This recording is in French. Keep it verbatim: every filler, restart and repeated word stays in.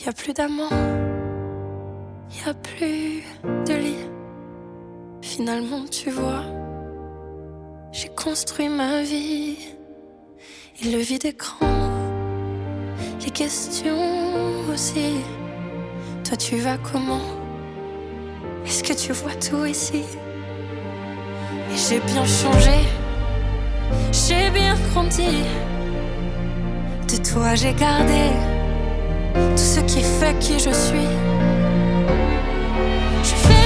Y a plus d'amant, y a plus de lit. Finalement, tu vois, j'ai construit ma vie. Et le vide écran, les questions aussi. Toi, tu vas comment? Est-ce que tu vois tout ici? Et j'ai bien changé, j'ai bien grandi. De toi, j'ai gardé tout ce qui fait qui je suis. Je fais